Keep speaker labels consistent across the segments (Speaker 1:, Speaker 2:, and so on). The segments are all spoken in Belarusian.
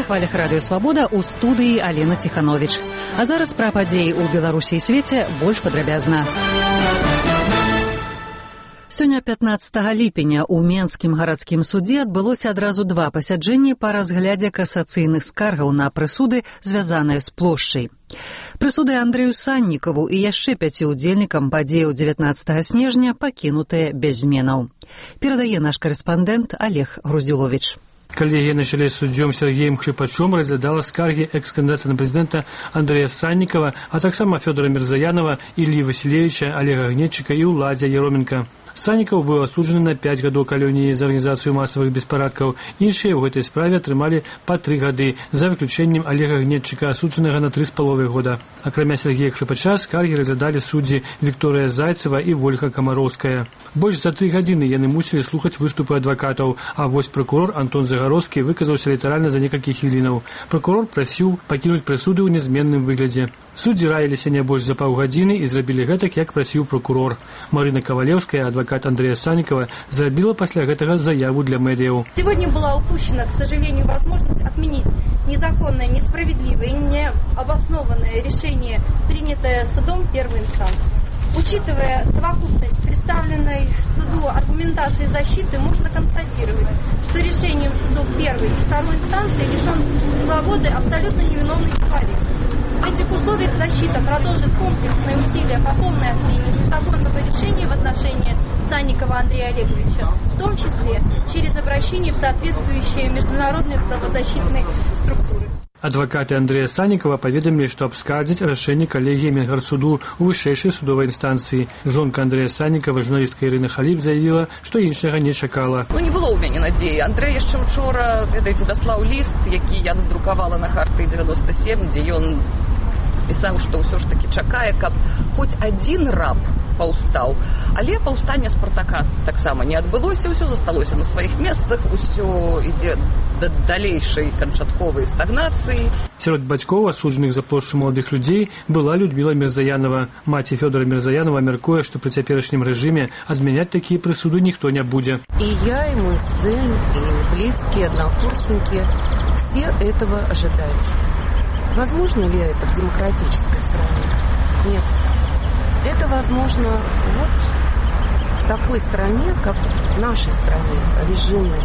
Speaker 1: хвалях радыё Свабода ў студыі Алена Ціхановіч. А зараз пра падзеі ў Беларусі і свеце больш падрабязна. Сёння 15 ліпеня ў Менскім гарадскім судзе адбылося адразу два пасяджэнні па разглядзе касацыйных скаргаў на прысуды, звязаныя з плошчай. Прысуды Андрэю Саннікаву і яшчэ 5 удзельнікам падзеяў 19 снежня пакінутыя без зменаў. Перадае наш корэспандэнт Олег Груздзіловіч.
Speaker 2: Коллегия на челе с судьем Сергеем Хлепачом разглядала скарги экс-кандидата на президента Андрея Санникова, а таксама Федора Мирзаянова, Ильи Василевича, Олега Гнетчика и Уладзя Ероменко. Санников быў асуджаны на 5 гадоў калоніі за арганізацыю масавых беспарадкаў. Іншыя ў гэтай справе атрымалі па 3 гады, за выключэннем Олега Гнетчика, асуджанага на 3,5 года. Акрамя Сергея Хлепача, скаргі разглядалі суддзі Вікторыя Зайцева і Вольга Камароўская. Больш за 3 гадзіны яны мусілі слухаць выступы адвакатаў, а вось прокурор Антон Загаровскі выказаўся літаральна за некалькі хвілінаў. Прокурор прасіў пакінуць прысуды ў нязменным выглядзе. Суддзі раіліся не больш за паўгадзіны і зрабілі гэтак, як прасіў прокурор. Марина Ковалевская, адвокат Андрея Санникова, заявила после этого заяву для медиа.
Speaker 3: Сегодня была упущена, к сожалению, возможность отменить незаконное, несправедливое и необоснованное решение, принятое судом первой инстанции. Учитывая совокупность представленной суду аргументации защиты, можно констатировать, что решением судов первой и второй инстанции лишен свободы абсолютно невиновный человек. В этих условиях защита продолжит комплексные усилия по полной отмене незаконного решения в отношении Санникова Андрея Олеговича, в том числе через обращение в соответствующие международные правозащитные структуры.
Speaker 2: Адвокаты Андрея Санникова поведомили, что абскардзіць рашэнне калегіі Менгарсуду у вышэйшай судовай інстанцыі. Жонка Андрея Санникова, журналістка Ірына Халіп, заявила, што іншага не чакала.
Speaker 4: Не было ў мяне надзеі. Андрэй яшчэ учора, ведаеце, даслаў ліст, які я надрукавала на Харты 97, дзе ён пісаў, што ўсё ж такі чакае, каб хоць адзін раб паўстаў. Але паўстанне Спартака таксама не адбылося, ўсё засталося на сваіх месцах, усё ідзе да далейшай канчатковай стагнацыі.
Speaker 2: Сярод бацькоў, асуджаных за плошчу маладых людзей, была Людмила Мирзаянова. Маці Фёдора Мирзаянова мяркуе, што пры цяперашнім рэжыме адмяняць такія прысуды ніхто не будзе.
Speaker 5: И я, и мой сын, и близкие, однокурсники все этого ожидают. Возможно ли это в демократической стране? Нет. Это возможно вот в такой стране, как в нашей стране, режимной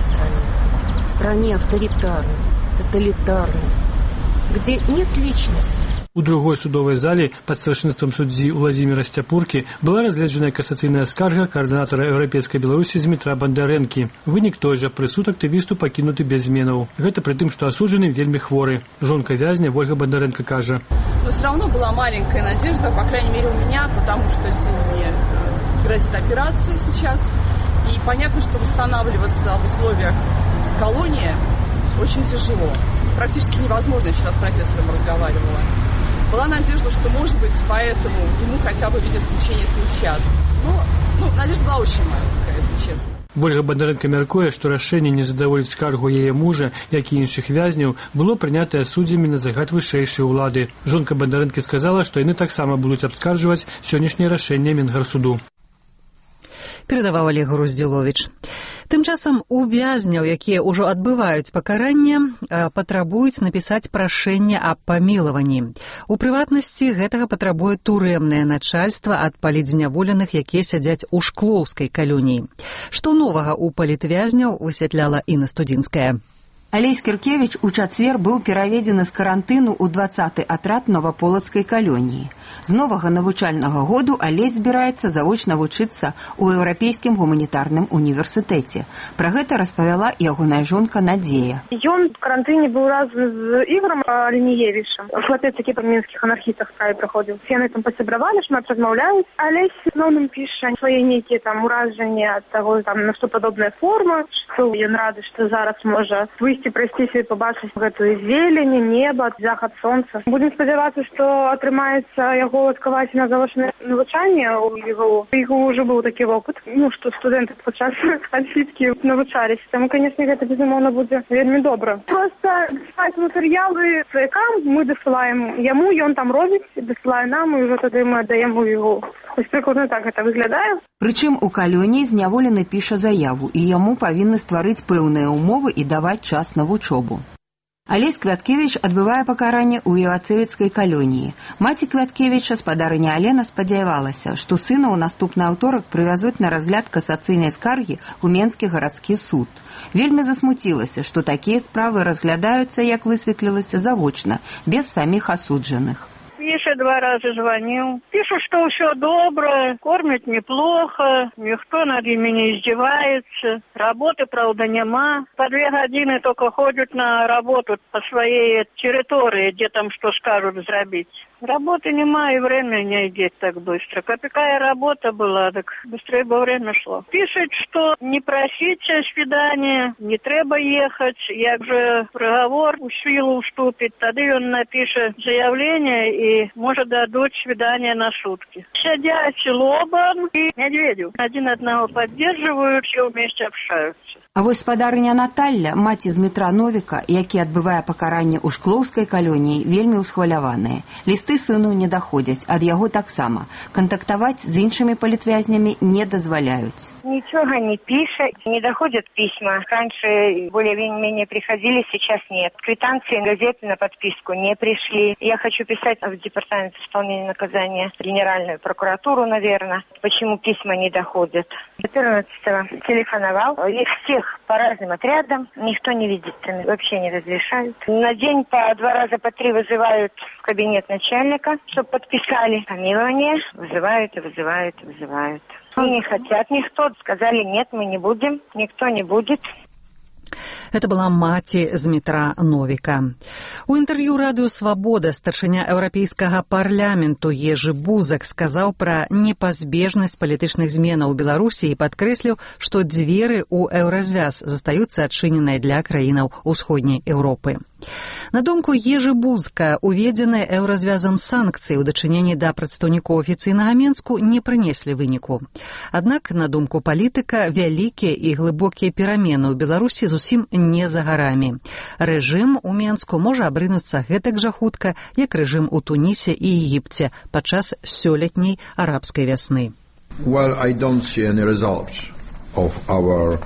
Speaker 5: стране авторитарной, тоталитарной, где нет личности.
Speaker 2: У другой судовой зале под старшинством судьи Владимира Стяпурки была разгледжана кассацыйная скарга координатора Европейской Беларуси Дмитра Бондаренки. Вынік той же, прысуд актывісту пакінуты без зменаў. Гэта при тым, што асуджаны вельмі хворы. Жонка вязня Вольга Бондаренко кажа.
Speaker 6: Но все равно была маленькая надежда, по крайней мере у меня, потому что мне грозит операция сейчас. И понятно, что восстанавливаться в условиях колонии очень тяжело. Практически невозможно, я вчера с профессором разговаривала. Была надежда, что, может быть, поэтому ему хотя бы в виде исключения смягчат. Но надежда была очень маленькая, если честно.
Speaker 2: Вольга Бондаренко мяркуе, што рашэнне не задаволіць скаргу яе мужа, як і іншых вязняў, было прынятае суддзямі на загад вышэйшай улады. Жонка Бондаренко сказала, што яны таксама будуць абскарджваць сённяшняе рашэнне Менгарсуду.
Speaker 1: Перадаваў Олег Груздзіловіч. Тым часам у вязняў, якія ўжо адбываюць пакаранне, патрабуюць напісаць прашэнне аб памілаванні. У прыватнасці гэтага патрабуе турэмнае начальства ад палітзняволеных, якія сядзяць у шклоўскай калоніі. Што новага ў палітвязняў, высвятляла Інна Студзінская.
Speaker 7: Алесь Кіркевіч у чацвер быў пераведзены з карантыну ў 20-й атрад Новаполацкай калоніі. З новага навучальнага году Алесь збіраецца заочна вучыцца ў Еўрапейскім гуманітарным універсітэце. Пра гэта распавяла ягоная жонка Надзея.
Speaker 8: Ён в карантыне быў разам з Ігорам Лініевічам. Хлапец, які па мінскіх анархістах справе праходзіў. Яны там пасябравалі, шмат размаўляюць. Алесь асноўным піша свае нейкія там уражанні ад таго, на што падобная форма, што ён рады, што зараз можа выйсці прайсціся і пабачыць гэтую зелень, неба, захад сонца. Будем спадзявацца, што атрымаецца яго адкаваць на завочнае навучанне у ЕГУ. У ЕГУ ўжо быў такі вопыт, што студэнты падчас адсідкі навучаліся. Таму, канешне, гэта, безумоўна, будзе вельмі добра. Проста дасылаць матэрыялы сваякам, мы дасылаем яму, ён там робіць, дасылае нам, і ўжо тады мы аддаем у ЕГУ. Ось прыкладна так гэта выглядае.
Speaker 7: Прычым у калоніі зняволены піша заяву, і яму павінны стварыць пэўныя ўмовы і даваць час на вучобу. Алесь Квяткевіч адбывае пакаранне ў Івацевіцкай калоніі. Маці Квяткевіча, спадарыня Алена, спадзявалася, што сына ў наступны аўторак прывязуць на разгляд касацыйнай скаргі ў Менскі гарадскі суд. Вельмі засмуцілася, што такія справы разглядаюцца, як высветлілася, завочна, без саміх асуджаных.
Speaker 9: Миша 2 раза звонил. Пишут, что все добро, кормят неплохо, никто над ними не издевается. Работы, правда, нема. По 2 годины только ходят на работу по своей территории, где там что скажут сделать. Работы нема, и время не идет так быстро. Какая работа была, так быстрее бы время шло. Пишет, что не просите свидания, не треба ехать, як же приговор в силу вступит, тогда он напишет заявление и, может, дадут свидание на сутки. Сидят Лобан и Медведев. Один одного поддерживают, все вместе общаются.
Speaker 7: А вось спадарыня Наталля, маці Змітра Новіка, які адбывае пакаранне ў Шклоўскай калоніі, вельмі ўсхваляваныя. Лісты сыну не даходзяць, ад яго таксама. Кантактаваць з іншымі палітвязнямі не дазваляюць.
Speaker 10: Ничего не пишет, не доходят письма. Раньше более-менее приходили, сейчас нет. Квитанции, газеты на подписку не пришли. Я хочу писать в департамент исполнения наказания, генеральную прокуратуру, наверное. Почему письма не доходят? 14-го телефоновал. Их всех по разным отрядам. Никто не видит, вообще не разрешают. На день по 2 раза, по 3 вызывают в кабинет начальника, чтобы подписали помилование. Вызывают. И не хотят никто. Сказали, нет, мы не будем, никто не будет.
Speaker 1: Это была маці Змітра Новіка. У інтэрв'ю радыё «Свабода» старшыня Еўрапейскага парламенту Ежы Бузак сказаў пра непазбежнасць палітычных зменаў у Беларусі і падкрэсліў, што дзверы ў еўразвяз застаюцца адчыненыя для краінаў усходняй Еўропы. На думку Ежы Бузка, уведзеныя еўразвязам санкцыі ў дачыненні да прадстаўнікоў афіцыйнага Менску не прынеслі выніку. Аднак, на думку палітыка, вялікія і глыбокія перамены ў Беларусі зусім не за гарамі. Рэжым у Менску можа абрынуцца гэтак жа хутка, як рэжым у Тунісе і Егіпце падчас сёлетняй арабскай вясны.
Speaker 11: Well, I don't see any results of our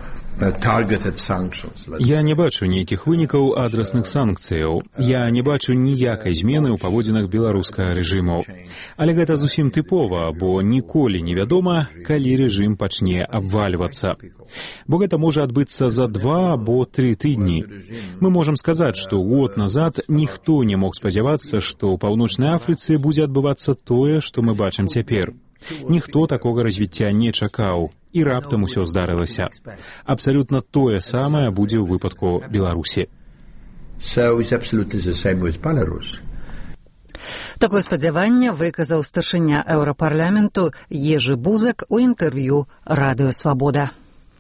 Speaker 12: Я не бачу нейкіх вынікаў адрасных санкцыяў. Я не бачу ніякай змены ў паводзінах беларускага рэжыму. Але гэта зусім тыпова, бо ніколі невядома, калі рэжым пачне абвальвацца. Бо гэта можа адбыцца за 2 або 3 тыдні. Мы можам сказаць, што год назад ніхто не мог спадзявацца, што ў Паўночнай Афрыцы будзе адбывацца тое, што мы бачым цяпер. Ніхто такога развіцця не чакаў. І раптам усё здарылася. Абсалютна тое самае будзе ў выпадку Беларусі.
Speaker 1: Такое спадзяванне выказаў старшыня Еўрапарламенту Ежы Бузак у інтэрв'ю радыё «Свабода».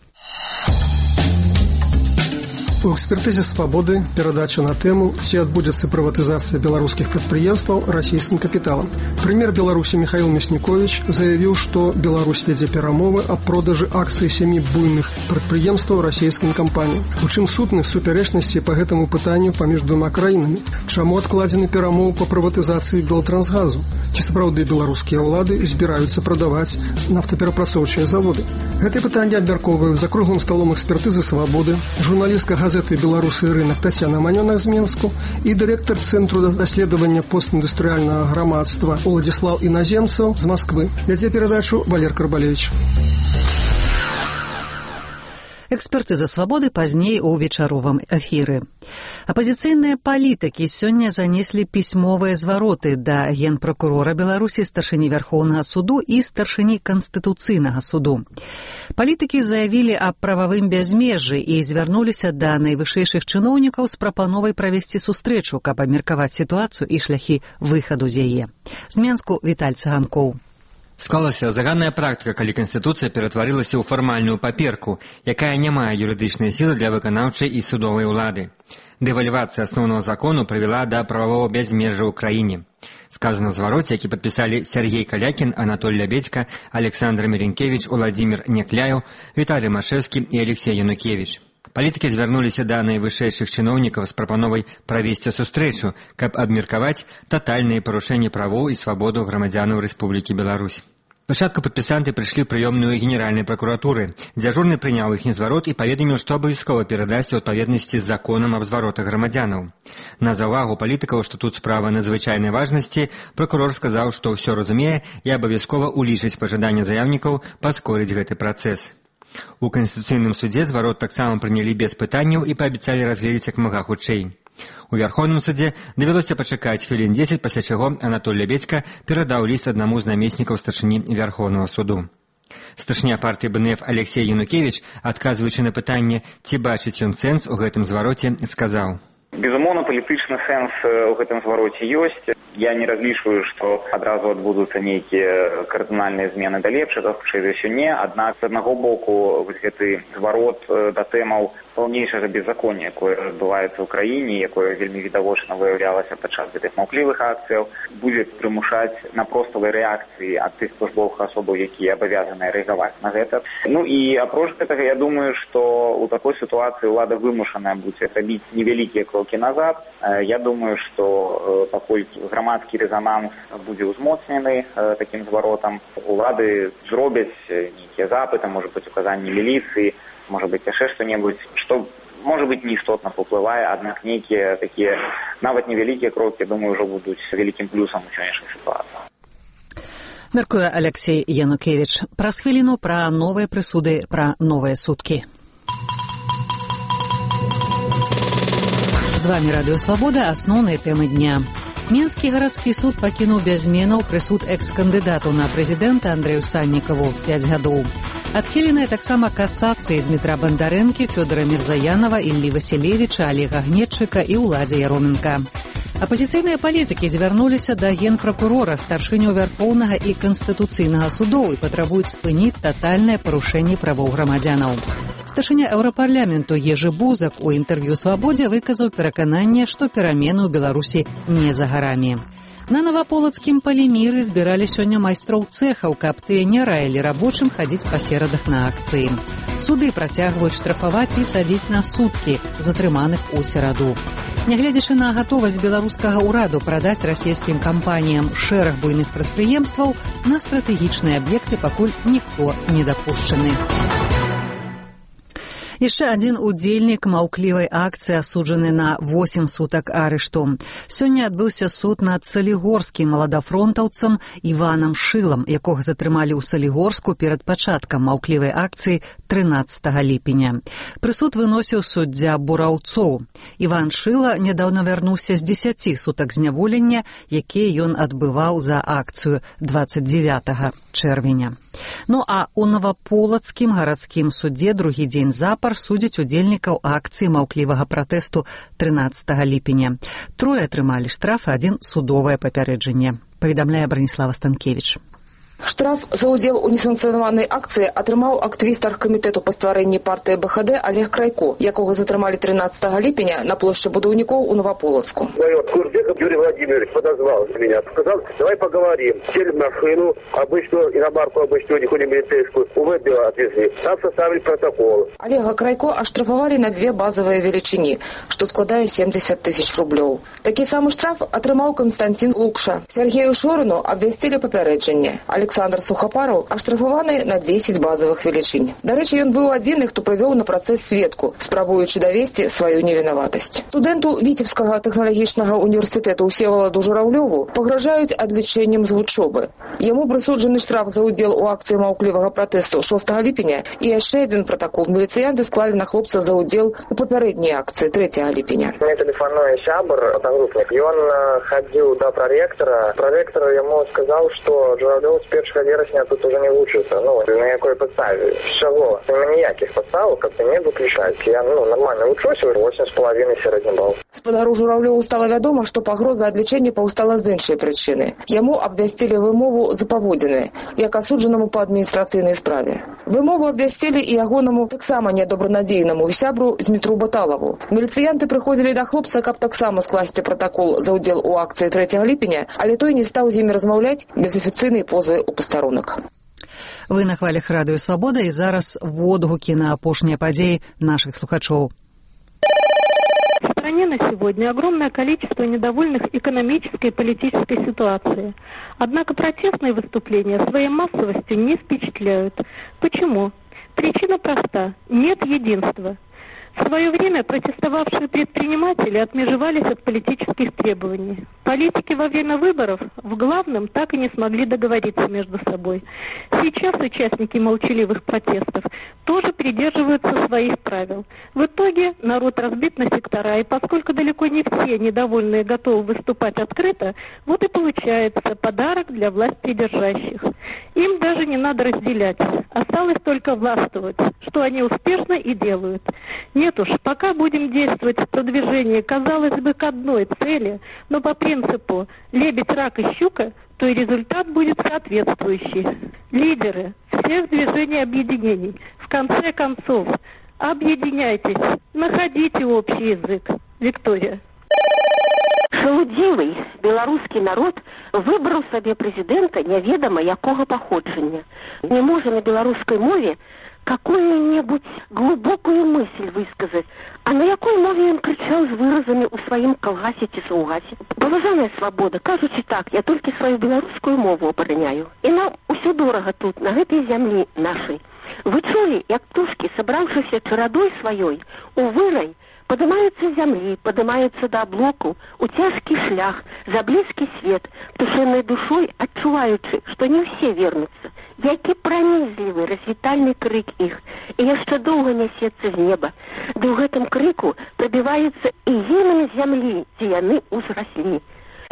Speaker 13: У экспертызе «Свабоды» перадача на тэму, ці адбудзецца прыватызацыя беларускіх прадпрыемстваў расійскім капіталам. Прэм'ер Беларусі Михаил Мяснікович заявіў, што Беларусь вядзе перамовы аб продажы акцый 7 буйных прадпрыемстваў расійскім кампаніям. У чым сутнасць супярэчнасці па гэтаму пытанню паміж 2 краінамі? Чаму адкладзены перамовы па прыватызацыі Белтрансгазу? Ці сапраўды беларускія ўлады збіраюцца прадаваць нафтаперапрацоўчыя заводы? Гэтае пытанне абмяркоўваюць за круглым сталом экспертызы «Свабоды» журналістка газеты «Беларусы и рынок» Татьяна Манёнах з Менску і дырэктар Цэнтру даследавання постіндустрыяльнага грамадства Уладзіслаў Іназемцаў з Масквы. Вядзе перадачу Валер Карбалевич.
Speaker 1: Экспертыза «Свабоды» пазней у вечаровым эфіры. Апазіцыйныя палітыкі сёння занеслі пісьмовыя звароты да генпракурора Беларусі, старшыні Вярхоўнага суду і старшыні Канстытуцыйнага суду. Палітыкі заявілі аб прававым бязмежжы і звярнуліся да найвышэйшых чыноўнікаў з прапановай правесці сустрэчу, каб абмеркаваць сітуацыю і шляхі выхаду з яе. З Менску Віталь Цыганкоў.
Speaker 14: Склалася заганная практыка, калі Канстытуцыя ператварылася ў фармальную паперку, якая не мае юрыдычнай сілы для выканаўчай і судовай улады. Дэвальвацыя асноўнага закону прывяла да прававого бязмежжа ў краіне. Сказано ў звароце, які падпісалі Сергей Калякін, Анатоль Лябедзька, Александр Міренкевіч, Уладзімір Някляеў, Віталій Машэўскі і Алексей Янукевіч. Палітыкі звярнуліся да найвышэйшых чыноўнікаў з прапановай правесці сустрэчу, каб абмеркаваць татальныя парушэнні правоў і свабоду грамадзянаў Рэспублікі Беларусь. Спачатку падпісанты прыйшлі ў прыёмную генеральнай пракуратуры. Дзяжурны прыняў іхні зварот і паведаміў, што абавязкова перадасць у адпаведнасці з законам аб зваротах грамадзянаў. На заўвагу палітыкаў, што тут справа надзвычайнай важнасці, пракурор сказаў, што ўсё разумее і абавязкова улічыць пажаданне заяўнікаў паскорыць гэты працэс. У Канстытуцыйным судзе зварот таксама прынялі без пытанняў і паабяцалі разгледзець як мага хутчэй. У Вярхоўным судзе давялося пачакаць хвілін 10, пасля чаго Анатоль Лябедзька перадаў ліст аднаму з намеснікаў старшыні Вярхоўнага суду. Старшыня партыі БНФ Алексей Янукевіч, адказваючы на пытанне, ці бачыць ён сэнс у гэтым звароце, сказаў:
Speaker 15: Безумоўна, палітычны сэнс у гэтым звароце ёсць. Я не разлічваю, што адразу адбудуцца нейкія кардынальныя змены да лепшага, хутчэй за ўсё не. Аднак, з аднаго боку, гэты зварот да тэмаў паўнейшага беззаконня, якое адбываецца ў краіне, якое вельмі відавочна выяўлялася падчас гэтых маўклівых акцыяў, будзе прымушаць на проставай рэакцыі ад тых службовых асобаў, якія абавязаныя рэагаваць на гэта. Ну і апроч гэтага, я думаю, што ў такой сітуацыі ўлада вымушаная будзе рабіць невялікія крокі назад. Я думаю, што паколькі грамадскі рэзананс будзе ўзмоцнены такім зваротам, улады зробяць нейкія запыты, можа быць, указанні міліцыі, можа быць, яшчэ што-небудзь, што, можа быць, не істотна паўплывае, аднак нейкія такія, нават невялікія крокі, думаю, ўжо будуць вялікім плюсам у сённяшняй сітуацыі.
Speaker 1: Мяркуе Алексей Янукевіч. Праз хвіліну пра новыя прысуды, пра новыя суткі. З вамі Радыё Свабода, асноўныя тэмы дня. Менскі гарадскі суд пакінуў без зменаў прысуд экс-кандыдату на прэзідэнта Андрэю Саннікаву 5 гадоў. Адхіленыя таксама касацыі з Дмітра Бандарэнкі, Фёдора Мірзаянова, Іллі Васілевіча, Алега Гнетчыка і Уладзя Яроменка. Апазіцыйныя палітыкі звярнуліся да генпракурора, старшыню Вярхоўнага і Канстытуцыйнага судоў і патрабуюць спыніць татальнае парушэнне правоў грамадзянаў. Старшыня Еўрапарламенту Ежы Бузак у інтэрв'ю «Свабодзе» выказаў перакананне, што перамены ў Беларусі не за гарамі. На Наваполацкім паліміры збіралі сёння майстроў цэхаў, каб тыя не раілі рабочым хадзіць па серадах на акцыі. Суды працягваюць штрафаваць і садзіць на суткі затрыманых у сераду. Нягледзячы на гатовасць беларускага ўраду прадаць расійскім кампаніям шэраг буйных прадпрыемстваў, на стратэгічныя аб'екты пакуль ніхто не дапушчаны. Яшчэ адзін удзельнік маўклівай акцыі асуджаны на 8 сутак арышту. Сёння адбыўся суд над салігорскім маладафронтаўцам Іванам Шылам, якога затрымалі ў Салігорску перад пачаткам маўклівай акцыі 13 ліпеня. Прысуд выносіў суддзя Бураўцоў. Іван Шыла нядаўна вярнуўся з 10 сутак зняволення, якія ён адбываў за акцыю 29 чэрвеня. Ну а ў Наваполацкім гарадскім судзе другі дзень запар судзяць удзельнікаў акцыі маўклівага пратэсту 13 ліпеня. 3 атрымалі штраф, 1 судовае папярэджанне. Паведамляе Браніслава Станкевіч.
Speaker 16: Штраф за ўдзел у несанкцыянаванай акцыі атрымаў актывіст аргкамітэту па стварэнні партыі БХД Олег Крайко, якога затрымалі 13 ліпеня на плошчы будаўнікоў у Наваполацку.
Speaker 17: Юрий Владимирович подозвал меня, сказал, давай поговорим. Сели в машину, обычную иномарку, обычную, не милицейскую, УВД отвезли. Там составили протокол.
Speaker 16: Олега Крайко оштрафовали на 2 базовые величини, что складае 70 тысяч рублёў. Такі самы штраф атрымаў Константин Лукша. Сергею Шорыну абвясцілі папярэджанне. Александр Сухапаров оштрафованы на 10 базовых величынь. До рэчы, ён быў адзіны, хто прывёў на працэс сведку, спрабуючы давесці сваю невінаватасць. Студэнту Віцебскага тэхналагічнага універсітэту Всеволаду Журавлёву пагражаюць адлічэннем з вучобы. Яму прысуджаны штраф за ўдзел у акцыі маўклівага пратэсту 6 ліпеня і яшчэ адзін пратакол міліцыянты склалі на хлопца за ўдзел у папярэдняй акцыі 3 ліпеня.
Speaker 17: Мне тэлефануе сябр, аднагрупнік. Ён хадзіў да праректара. Праректар яму сказаў, што Журавлёў з 1 верасня тут уже не вучыцца. На якой падставе? З чаго? Ніякіх падставаў, каб не выключаць. Я нормально вучуся, 8,5 сярэдні бал.
Speaker 16: Спадару Журавлёву стала вядома, што пагроза адлічэння паўстала з іншай прычыны. Яму абвясцілі вымову за паводзіны, як асуджанаму па адміністрацыйнай справе. Вымову абвясцілі і ягонаму таксама недобранадзейнаму сябру Змітру Баталаву. Міліцыянты прыходзілі да хлопца, каб таксама скласці пратакол за ўдзел у акцыі 3 ліпеня, але той не стаў з імі размаўляць без афіцыйнай позы ў пастарунак.
Speaker 1: Вы на хвалях Радыё Свабода і зараз водгукі на апошнія падзеі нашых слухачоў.
Speaker 8: В стране
Speaker 18: стране на сегодня огромное количество недовольных экономической и политической ситуацией. Однако протестные выступления своей массовостью не впечатляют. Почему? Причина проста. Нет единства. В свое время протестовавшие предприниматели отмежевались от политических требований. Политики во время выборов в главном так и не смогли договориться между собой. Сейчас участники молчаливых протестов тоже придерживаются своих правил. В итоге народ разбит на сектора, и поскольку далеко не все недовольные готовы выступать открыто, вот и получается подарок для властьпридержащих. Им даже не надо разделять. Осталось только властвовать, что они успешно и делают. Нет уж, пока будем действовать в продвижении, казалось бы, к одной цели, но по принципу «лебедь, рак и щука», то и результат будет соответствующий. Лидеры всех движений объединений, в конце концов, объединяйтесь, находите общий язык. Виктория.
Speaker 19: Шалудзівий беларускі народ выбраў сабе прэзідэнта няведама якога паходжання. Не можа на беларускай мове какую-нибудь глубокую мысль высказать. А на якой мове он кричал с выразами у своим колгасе ці саўгасе? Паважаная свабода, кажучи так, я толькі свою беларускую мову абараняю. І нам усё дорага тут, на гэтай зямлі нашай. Вы чулі, як птушкі, сабраўшыся чарадой сваёй, у вырай, падымаюцца з зямлі, падымаюцца да аблоку, у цяжкі шлях, за блізкі свет, птушынай душой адчуваючы, што не ўсе вернуцца. Які пранізлівы развітальны крык іх, і яшчэ доўга нясецца з неба. Ды ў гэтым крыку прабіваецца і гімн зямлі, дзе яны узраслі.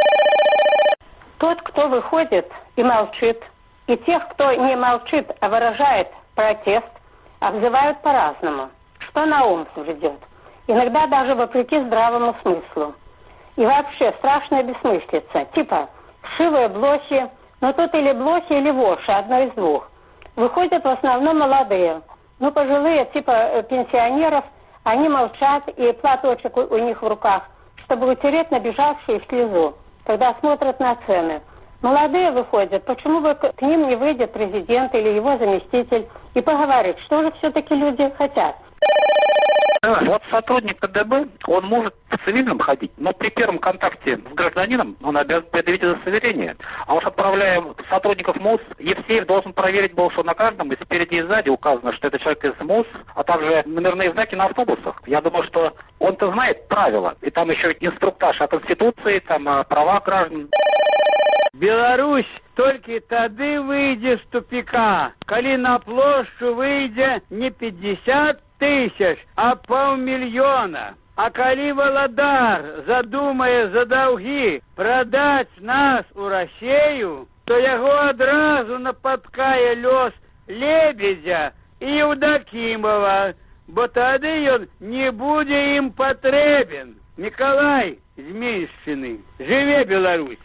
Speaker 20: Тот, кто выходит и молчит, и тех, кто не молчит, а выражает протест, обзывают по-разному. Что на ум взбредет. Иногда даже вопреки здравому смыслу. И вообще страшная бессмыслица. Типа вшивые блохи, но тут или блохи, или воши, одно из двух. Выходят в основном молодые. Ну, пожилые, типа пенсионеров, они молчат, и платочек у них в руках, чтобы утереть набежавшую слезу, когда смотрят на цены. Молодые выходят, почему бы к ним не выйдет президент или его заместитель и поговорит, что же все-таки люди хотят.
Speaker 21: Вот сотрудник КДБ, он может в цивильном ходить, но при первом контакте с гражданином он обязан предъявить удостоверение. А уж отправляя сотрудников МУС, Евсеев должен проверить был, что на каждом и спереди и сзади указано, что это человек из МУС, а также номерные знаки на автобусах. Я думаю, что он-то знает правила, и там еще инструктаж о Конституции, там о правах граждан.
Speaker 22: Беларусь толькі тады выйдзе з тупика, калі на плошчу выйдзе не 50 тысяч, а 500 000. А калі валадар задумае за даўгі прадаць нас у Расею, то яго адразу напаткае лёс Лебедзя і Еўдакімова, бо тады ён не будзе ім патрэбен. Николай з Меньшчыны. Жыве Беларусь!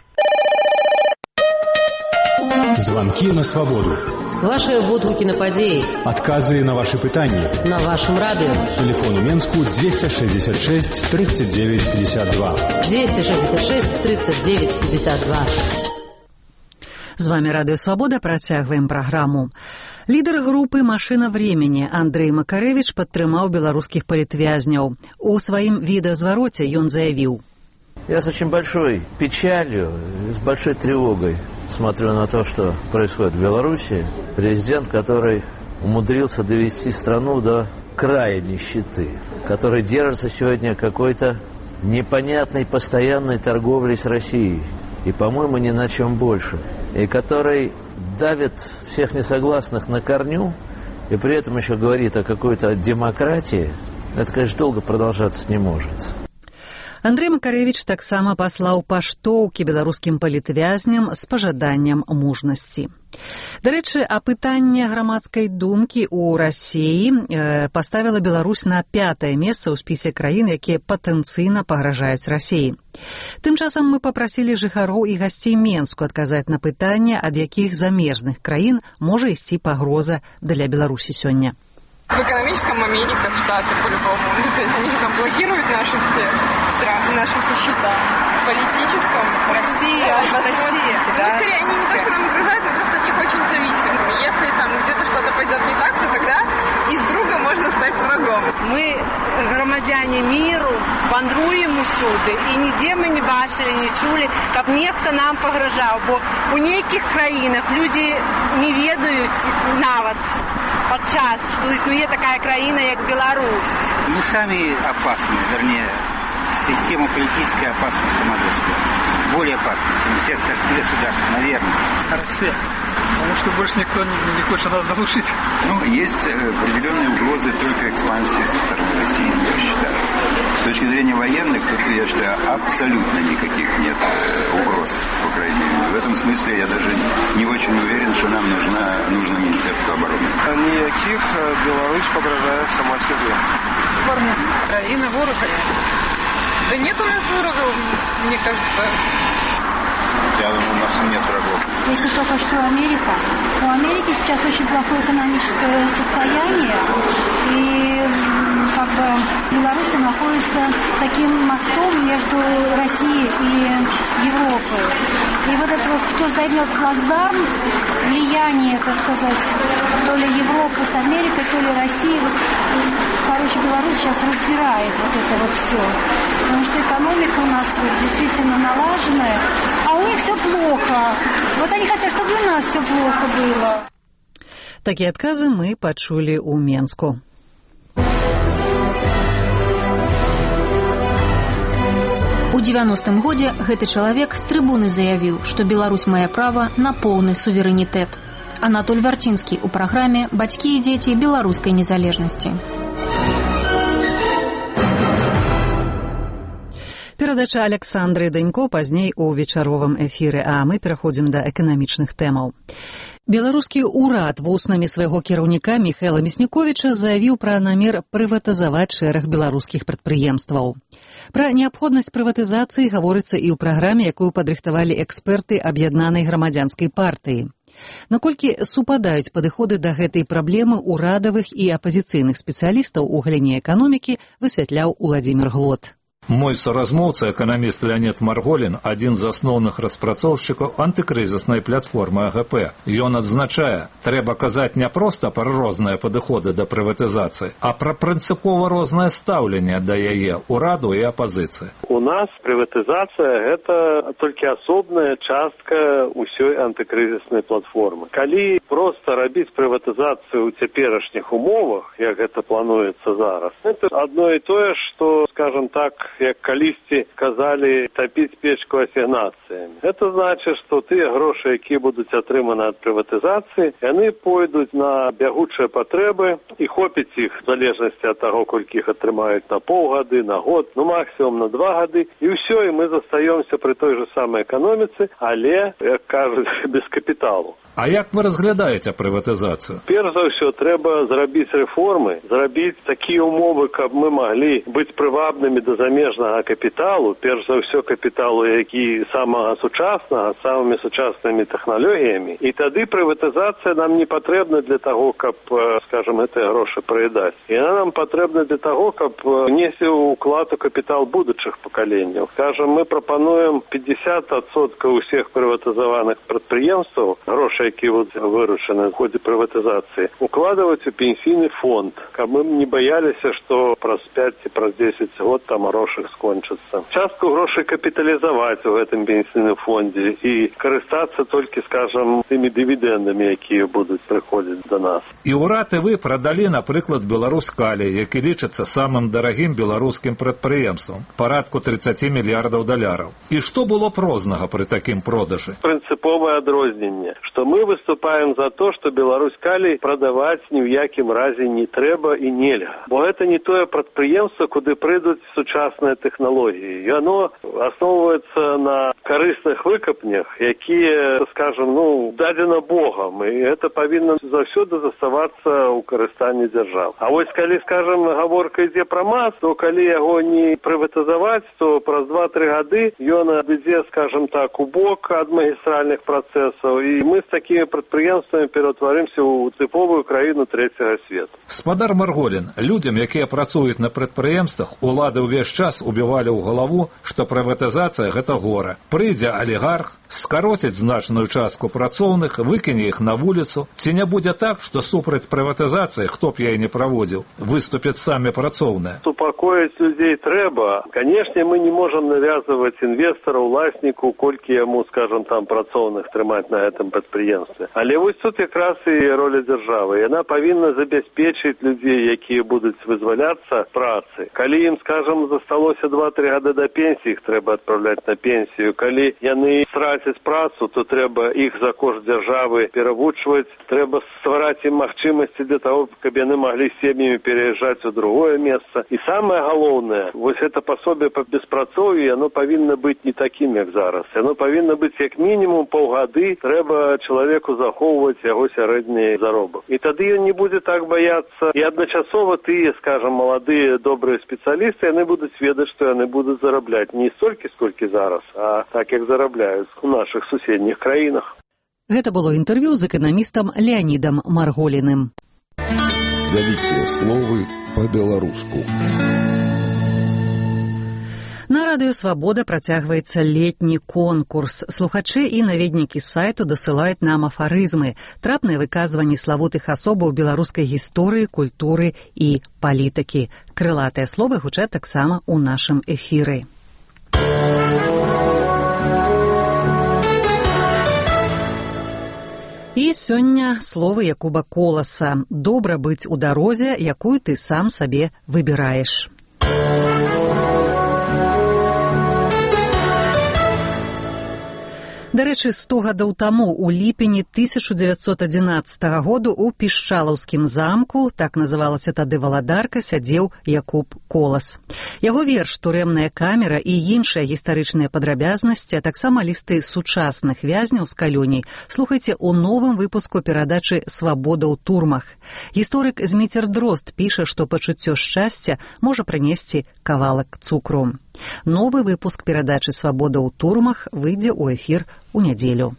Speaker 23: Звонки на свободу.
Speaker 24: Ваши водгуки на подеи.
Speaker 23: Отказы на ваши пытания.
Speaker 24: На вашем радио.
Speaker 23: Телефон у Менску 266 39 52.
Speaker 24: 266 39 52.
Speaker 1: З вами Радыё Свабода, працягваем праграму. Лідар групы «Машина времени» Андрей Макаревич падтрымаў беларускіх палітвязняў. У сваім відэазвароце ён заявіў:
Speaker 25: Я с очень большой печалью, с большой тревогой смотрю на то, что происходит в Беларуси. Президент, который умудрился довести страну до края нищеты, который держится сегодня какой-то непонятной постоянной торговлей с Россией, и, по-моему, ни на чем больше, и который давит всех несогласных на корню, и при этом еще говорит о какой-то демократии, это, конечно, долго продолжаться не может.
Speaker 1: Андрей Макаревич таксама паслаў паштоўкі беларускім палітвязням з пажаданнем мужнасці. Дарэчы, апытанне грамадскай думкі ў Расіі паставіла Беларусь на 5-е месца ў спісе краін, якія патэнцыйна пагражаюць Расіі. Тым часам мы папрасілі жыхароў і гасцей Менску адказаць на пытанне, ад якіх замежных краін можа ісці пагроза для Беларусі сёння.
Speaker 26: В экономическом Америка, Штаты по-любому. Ну, то есть они же там блокируют наши все счета. В политическом Россия, Россия, да. Ну, скорее, они не то, что нам угрожают, мы просто от них очень зависим. Если там где-то что-то пойдет не так, то тогда из друга можно стать врагом.
Speaker 2: живем. Мы, громадяне миру, вандруем усюди. І ніде ми не бачили, не чули, каб нехто нам погрожав. Бо у нейкіх країнах люди не ведають нават подчас, что існує такая країна, як Беларусь.
Speaker 3: Мы сами опасны, вернее, система политическая опасна сама для себя. Более опасна, чем все остальные государства, наверное.
Speaker 4: Россия. Потому что больше никто не хочет нас заглушить.
Speaker 5: Ну, есть определенные угрозы только экспансии со стороны России, я считаю. С точки зрения военных, тут, я считаю, абсолютно никаких нет угроз, по крайней мере. В этом смысле я даже не очень уверен, что нам нужно Министерство обороны.
Speaker 4: Никаких. Беларусь погрожает сама себе.
Speaker 26: Украина ворог. Да нет у нас врагов, мне кажется.
Speaker 5: Я думаю, у нас нет врагов.
Speaker 6: Если только что Америка. У Америки сейчас очень плохое экономическое состояние. И как бы Беларусь находится таким мостом между Россией и Европой. И вот это вот, кто займет плацдарм, влияние, так сказать, то ли Европы с Америкой, то ли России. Вот, короче, Беларусь сейчас раздирает вот это вот все. Потому что экономика у нас вот действительно налаженная, а у них все плохо. Вот они хотят, чтобы у нас все плохо было.
Speaker 1: Такие отказы мы пачулі ў Менску.
Speaker 9: У 90-м годзе гэты чалавек з трыбуны заявіў, што Беларусь мае права на поўны суверэнітэт. Анатоль Варчынскі ў праграме «Бацькі і дзеці беларускай незалежнасці».
Speaker 1: Перадача Александры Данько пазней у вечаровым эфіры, а мы пераходзім да эканамічных тэмаў. Беларускі ўрад вуснамі свайго кіраўніка Міхаіла Мясніковіча заявіў пра намер прыватызаваць шэраг беларускіх прадпрыемстваў. Пра неабходнасць прыватызацыі гаворыцца і ў праграме, якую падрыхтавалі эксперты аб'яднанай грамадзянскай партыі. Наколькі супадаюць падыходы да гэтай праблемы ўрадавых і апазіцыйных спецыялістаў у галіне эканомікі, высвятляў Уладзімір Глот.
Speaker 27: Мой соразмоўца, эканаміст Леонид Марголін, адзін з асноўных распрацоўшчыкаў антыкрызіснай платформы АГП. Ён адзначае, трэба казаць не проста пра розныя падыходы да прыватызацыі, а пра прынцыпова рознае стаўленне да яе ўраду і апазіцыі.
Speaker 28: У нас прыватызацыя – гэта толькі асобная частка ўсёй антыкрызіснай платформы. Калі проста рабіць прыватызацыю ў цяперашніх умовах, як гэта плануецца зараз, это адно і тое, што, скажем так, як калісьці казалі, тапіць печку асігнацыямі. Это значыць, што тыя грошы, якія будуць атрыманы ад прыватызацыі, яны пойдуць на бягучыя патрэбы і хопіць іх в залежнасці ад таго, колькі іх атрымаюць на паўгады, на год, ну максімум на 2 гады, і ўсё, і мы застаёмся пры той же самай эканоміцы, але, як кажуць, без капіталу.
Speaker 27: А як вы разглядаеце прыватызацыю?
Speaker 28: Перш за ўсё, трэба зрабіць рэформы, зрабіць такія умовы, каб мы маглі быць прывабнымі да замежнага капіталу, перш за ўсё капіталу, які самага сучаснага, самымі сучаснымі тэхналогіямі. І тады прыватызацыя нам не патрэбна для таго, каб, скажем, гэтыя грошы праедаць. Яна нам патрэбна для таго, каб несці ўклад у капітал будучых пакаленняў. Скажем, мы прапануем 50% усіх прыватызаваных прадпрыемстваў, грошы, якія будуць выручаны в ходе прыватызацыі, укладываць у пенсійны фонд, каб мы не бояліся, што праз 5 ці праз 10 год там грошы скончацца. Частку грошай капіталізаваць у гэтым пенсійным фондзе і карыстацца толькі, скажам, тымі дывідэндамі, якія будуць прыходзіць да нас.
Speaker 27: І ўрад і вы прадалі, напрыклад, Беларускалі, які лічыцца самым дарагім беларускім прадпрыемствам, парадку 30 мільярдаў даляраў. І што было б рознага пры такім продажы?
Speaker 28: Прынцыповае адрозненне, што мы выступаем за то, што Беларускалі прадаваць ні ў якім разе не трэба і нельга. Бо гэта не тое прадпрыемства, куды прыйдуць сучасныя тэхналогіі. Яно асноўваецца на карысных выкапнях, якія, скажем, дадзена Богам, і гэта павінна заўсёды заставацца ў карыстанні дзяржав. А вось калі, скажем, гаворка ідзе пра мас, то калі яго не прыватызаваць, то праз 2-3 гады ён адыдзе, скажем так, у бок ад магістральных працэсаў, і мы з такімі прадпрыемствамі ператварымся ў тыповую краіну трэцяга свету.
Speaker 27: Спадар Марголін, людзям, якія працуюць на прадпрыемствах, улады ўвесь час нас убівалі ў галаву, што прыватызацыя – гэта гора. Прыйдзе алігарх, скароціць значную частку працоўных, выкіне іх на вуліцу. Ці не будзе так, што супраць прыватызацыі, хто б яе не праводзіў, выступяць самі працоўныя?
Speaker 28: Супакоіць людзей трэба. Канешне, мы не можам навязываць інвестару, уласніку, колькі яму, скажем, там працоўных трымаць на гэтым прадпрыемстве. Але вось тут якраз і роля дзяржавы. Яна павінна забяспечыць людзей, якія будуць вызваляцца працы. Калі ім, скажем, засталося 2-3 гады да пенсіі, іх трэба адпраўляць на пенсію. Калі яны страцяць працу, то трэба іх за кошт дзяржавы перавучваць. Трэба ствараць ім магчымасці для того, каб яны маглі з сем'ямі пераязджаць у другое месца. І самае галоўнае, вось гэта пасобе па беспрацоўі, яно павінна быць не такім, як зараз. Яно павінна быць як мінімум паўгады, трэба чалавеку захоўваць яго сярэдні заробак. І тады ён не будзе так баяцца. І адначасова тыя, скажам, маладыя, добрыя спецыялісты, яны будуць ведаць, што яны будуць зарабляць не столькі, сколькі зараз, а так, як зарабляюць у нашых суседніх краінах.
Speaker 1: Гэта было інтэрв'ю з эканамістам Леанідам Марголіным.
Speaker 7: Вялікія словы па-беларуску.
Speaker 1: На радыё «Свабода» працягваецца летні конкурс. Слухачы і наведнікі сайту дасылаюць нам афарызмы, трапныя выказванні славутых асобаў беларускай гісторыі, культуры і палітыкі. Крылатыя словы гучаць таксама ў нашым эфіры. І сёння словы Якуба Коласа. Добра быць у дарозе, якую ты сам сабе выбіраеш. Дарэчы, 100 гадоў таму, у ліпені 1911 году у Пішчалаўскім замку, так называлася тады валадарка, сядзеў Якуб Колас. Яго верш «Турэмная камера» і іншыя гістарычныя падрабязнасці, а таксама лісты сучасных вязняў з калоній слухайце ў новым выпуску перадачы «Свабода ў турмах». Гісторык Зміцер Дрозд піша, што пачуццё шчасця можа прынесці кавалак цукру. Новы выпуск перадачы «Свабода ў турмах» выйдзе ў эфір у нядзелю.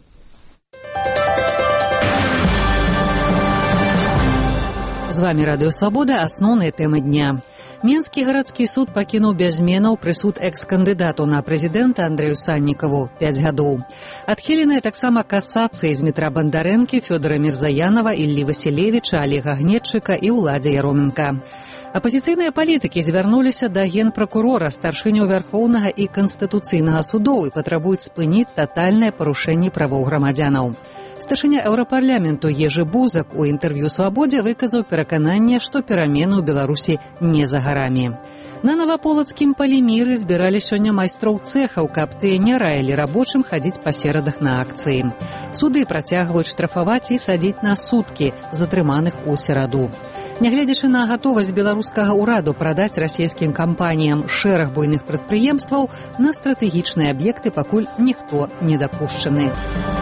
Speaker 1: З вамі радыё «Свабода», асноўныя тэмы дня. Менскі гарадскі суд пакінуў без зменаў прысуд экс-кандыдату на прэзідэнта Андрэю Саннікаву 5 гадоў. Адхіленыя таксама касацыі з Дмітра Бандарэнкі, Фёдора Мірзаянова, Іллі Васілевіча, Алега Гнетчыка і Уладзя Яроменка. Апазіцыйныя палітыкі звярнуліся да генпракурора, старшыню Вярхоўнага і Канстытуцыйнага судоў і патрабуюць спыніць татальнае парушэнне правоў грамадзянаў. Старшыня Еўрапарламенту Ежы Бузак у інтэрв'ю «Свабодзе» выказаў перакананне, што перамены ў Беларусі не за гарамі. На Наваполацкім паліміры збіралі сёння майстроў цэхаў, каб тыя не раілі рабочым хадзіць па серадах на акцыі. Суды працягваюць штрафаваць і садзіць на суткі затрыманых у сераду. Нягледзячы на гатовасць беларускага ўраду прадаць расійскім кампаніям шэраг буйных прадпрыемстваў, на стратэгічныя аб'екты пакуль ніхто не дапушчаны.